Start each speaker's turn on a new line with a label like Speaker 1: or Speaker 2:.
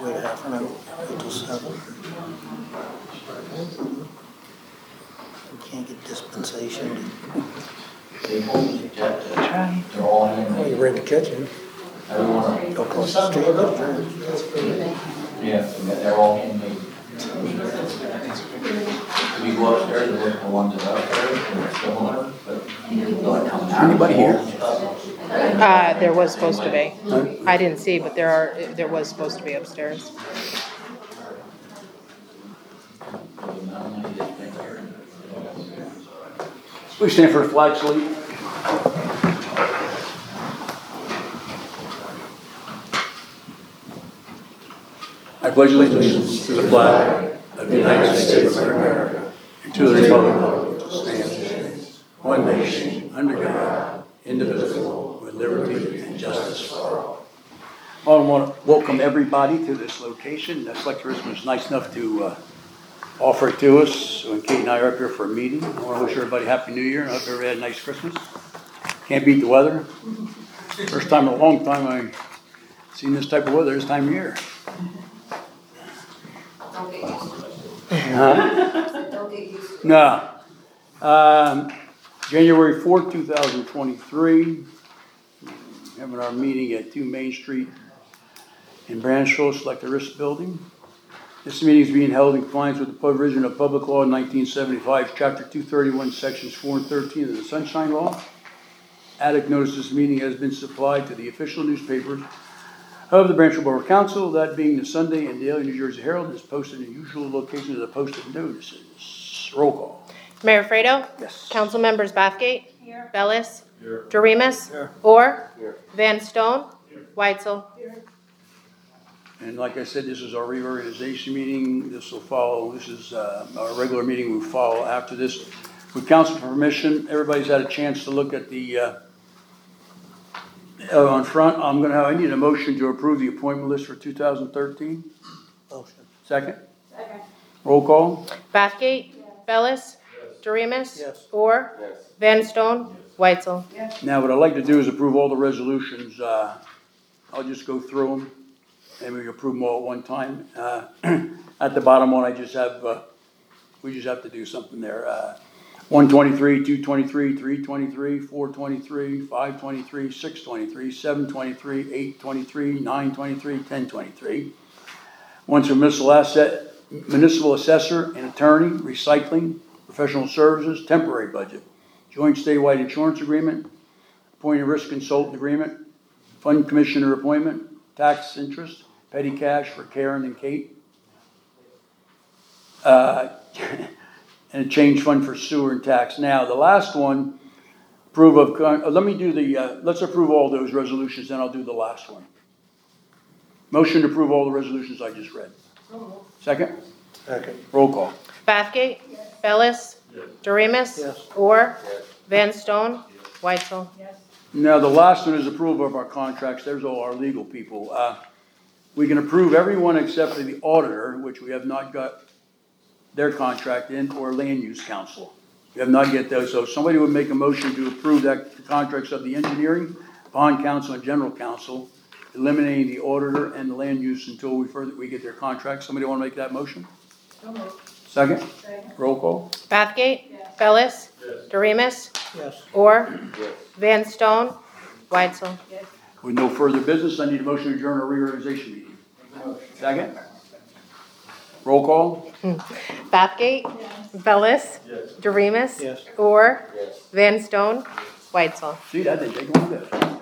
Speaker 1: Wait a half an hour, until 7. We can't get dispensation.
Speaker 2: Try.
Speaker 1: Well, you rent the kitchen. Go across the street.
Speaker 3: Yeah, they're all handmade. We go upstairs and look at the ones that are upstairs and it's similar, but.
Speaker 2: Anybody here?
Speaker 4: There was supposed to be. I didn't see, but there was supposed to be upstairs.
Speaker 2: Please stand for a flag salute. I pledge allegiance to the flag of the United States of America and to the republic which stands one nation under God, indivisible, with liberty and justice for all. I want to welcome everybody to this location. The Selectors was nice enough to offer it to us. So when Kate and I are up here for a meeting, I want to wish everybody Happy New Year and I hope everybody had a nice Christmas. Can't beat the weather. First time in a long time I've seen this type of weather this time of year.
Speaker 5: Don't get used to it.
Speaker 2: Huh?
Speaker 5: Don't get used to it.
Speaker 2: No. January 4th, 2023. Having our meeting at 2 Main Street in Branchville, Select Risk Building. This meeting is being held in compliance with the provision of Public Law 1975, Chapter 231, Sections 4 and 13 of the Sunshine Law. Adequate notice this meeting has been supplied to the official newspapers of the Branchville Borough Council, that being the Sunday and Daily New Jersey Herald, is posted in the usual locations of the posted notices. Roll call.
Speaker 4: Mayor Fredo?
Speaker 2: Yes.
Speaker 4: Council members Bathgate?
Speaker 5: Here.
Speaker 4: Bellis?
Speaker 3: Here.
Speaker 4: Doremus?
Speaker 1: Here.
Speaker 4: Orr?
Speaker 3: Here.
Speaker 4: Van Stone? Weitzel?
Speaker 2: And like I said, this is our reorganization meeting. This will follow, this is our regular meeting will follow after this. With council permission, everybody's had a chance to look at the on front. I need a motion to approve the appointment list for 2013.
Speaker 1: Motion.
Speaker 2: Second?
Speaker 5: Second.
Speaker 2: Roll call.
Speaker 4: Bathgate? Bellis? Doremus?
Speaker 1: Yes.
Speaker 4: Orr?
Speaker 3: Yes.
Speaker 4: Van Stone? Weitzel?
Speaker 2: Now, what I'd like to do is approve all the resolutions. I'll just go through them and we approve them all at one time. At the bottom one, I just have, we just have to do something there. 123, 223, 323, 423, 523, 623, 723, 823, 923, 1023. One's for municipal assessor and attorney, recycling, professional services, temporary budget, joint statewide insurance agreement, appointing risk consultant agreement, fund commissioner appointment, tax interest, petty cash for Karen and Kate, and a change fund for sewer and tax. Now, the last one, approve of, let me do the, let's approve all those resolutions, then I'll do the last one. Motion to approve all the resolutions I just read. Second?
Speaker 1: Second.
Speaker 2: Roll call.
Speaker 4: Bathgate? Bellis? Doremus?
Speaker 1: Yes.
Speaker 4: Orr? Van Stone? Weitzel?
Speaker 2: Now, the last one is approval of our contracts. There's all our legal people. We can approve everyone except for the auditor, which we have not got their contract in, or land use council. We have not yet those. So if somebody would make a motion to approve that the contracts of the engineering, bond council, and general council, eliminating the auditor and the land use until we get their contract. Somebody want to make that motion? Second? Roll call.
Speaker 4: Bathgate? Bellis? Doremus?
Speaker 1: Yes.
Speaker 4: Orr?
Speaker 3: Yes.
Speaker 4: Van Stone? Weitzel?
Speaker 2: With no further business, I need a motion to adjourn our reorganization meeting. Second? Roll call.
Speaker 4: Bathgate? Bellis?
Speaker 3: Yes.
Speaker 4: Doremus?
Speaker 1: Yes.
Speaker 4: Orr?
Speaker 3: Yes.
Speaker 4: Van Stone? Weitzel?
Speaker 2: See, that didn't take long, did it?